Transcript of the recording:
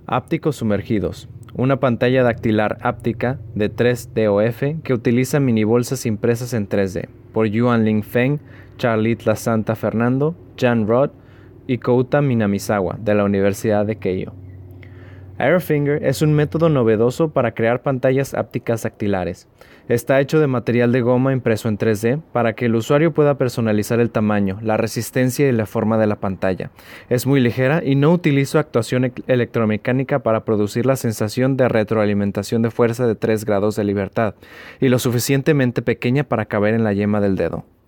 Ápticos sumergidos. Una pantalla dactilar áptica de 3DOF que utiliza minibolsas impresas en 3D por Yuan Ling Feng, Charlotte La Santa Fernando, Jan Roth y Kouta Minamizawa de la Universidad de Keio. Aerofinger es un método novedoso para crear pantallas ápticas dactilares. Está hecho de material de goma impreso en 3D para que el usuario pueda personalizar el tamaño, la resistencia y la forma de la pantalla. Es muy ligera y no utiliza actuación electromecánica para producir la sensación de retroalimentación de fuerza de 3 grados de libertad y lo suficientemente pequeña para caber en la yema del dedo.